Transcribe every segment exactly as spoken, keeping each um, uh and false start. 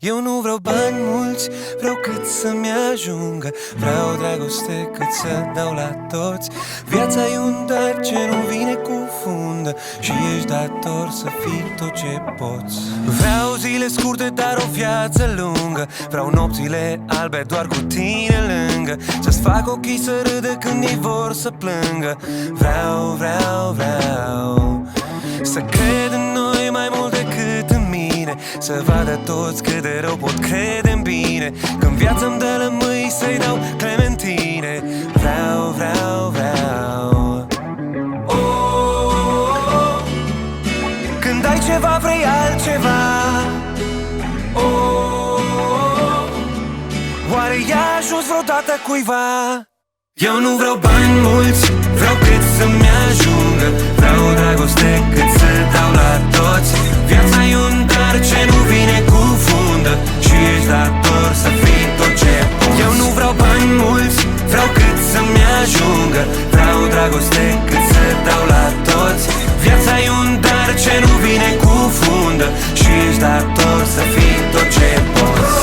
Eu nu vreau bani mulți, vreau cât să-mi ajungă. Vreau dragoste cât să dau la toți. Viața e un dar ce nu vine cu fundă și ești dator să fii tot ce poți. Vreau zile scurte, dar o viață lungă. Vreau nopțile albe doar cu tine lângă. Să-ți fac ochii să râdă când ei vor să plângă. Vreau, vreau, vreau să cred în noi mai mult decât în mine. Să vadă toți cât de rău pot crede în bine. Când viața-mi dă lămâi să-i dau clementine. Vreau, vreau, vreau. Oh, oh, oh. Când ai ceva vrei altceva. Oh, oh, oh. Oare i-a ajuns vreodată cuiva? Eu nu vreau bani mulți, vreau cât să-mi ajungă. Vreau dragoste cât să dau la toți. Viața e un dar ce nu vine cu fundă și ești dator să fii tot ce poți. Eu nu vreau bani mulți, vreau cât să-mi ajungă. Vreau dragoste cât să dau la toți. Viața e un dar ce nu vine cu fundă și ești dator să fii tot ce poți.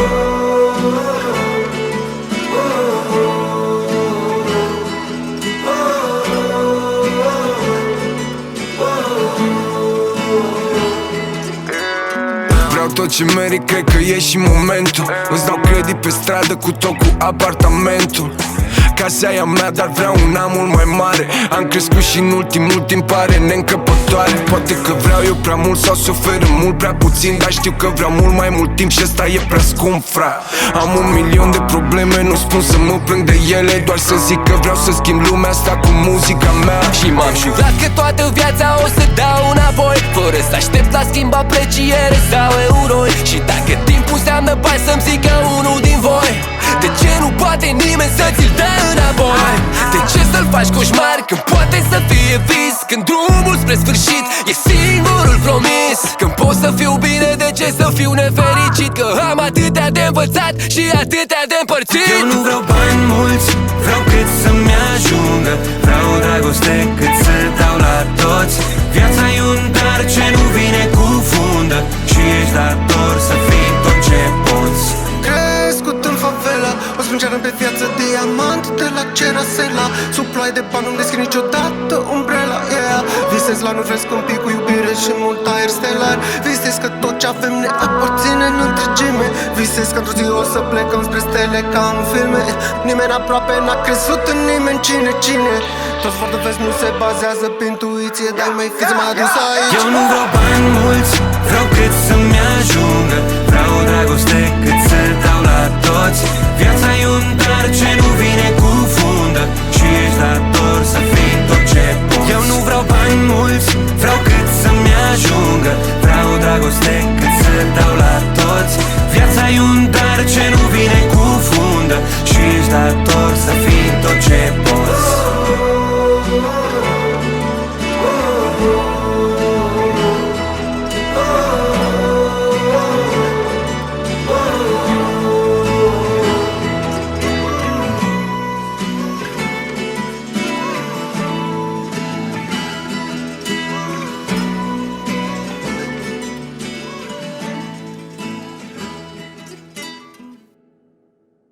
Tot ce merit, cred că e și momentul. Îți dau credit pe stradă cu tot cu apartamentul. Casa e a mea, dar vreau una mult mai mare. Am crescut și în ultimul timp pare neîncăpătoare. Poate că vreau eu prea mult sau se oferă mult prea puțin, dar știu că vreau mult mai mult timp și ăsta e prea scump, fra. Am un milion de probleme, nu spun să mă plâng de ele, doar să zic că vreau să schimb lumea asta cu muzica mea. Și m-am jurat că toată viața o să dau înapoi, fără să aștept la schimb apreciere sau euroi. Și dacă timpul înseamnă bani, să-mi zică unul din voi, de ce nu poate nimeni să ți-l dea înapoi? De ce să-l faci coșmar când poate să fie vis? Când drumul spre sfârșit e singurul promis. Când pot să fiu bine, de ce să fiu nefericit? Că am atâtea de învățat și atâtea de împărțit. Eu nu vreau bani mulți, vreau cât să-mi ajungă. Vreau dragoste cât să dau la toți. Viața e un dar ce nu vine cu fundă și ești dator să fii tot ce poți. Crescut în favela, o sprânceară pe viață, diamant de la Cerasela. Sub ploaie de bani nu-mi descrie niciodată umbrela, yeah. Visez la nu fresc un pic cu iubire și mult aer stelar. Visez că tot ce avem ne aparține în întregime. Visez că într-o zi o să plecăm spre stele ca în filme. Nimeni aproape n-a crezut în nimeni, cine, cine. Toți vor dovezi nu se bazează pe intuiție, dar mai fiți m-a adus aici. Eu nu vreau bani mulți, vreau cât să-mi ajungă.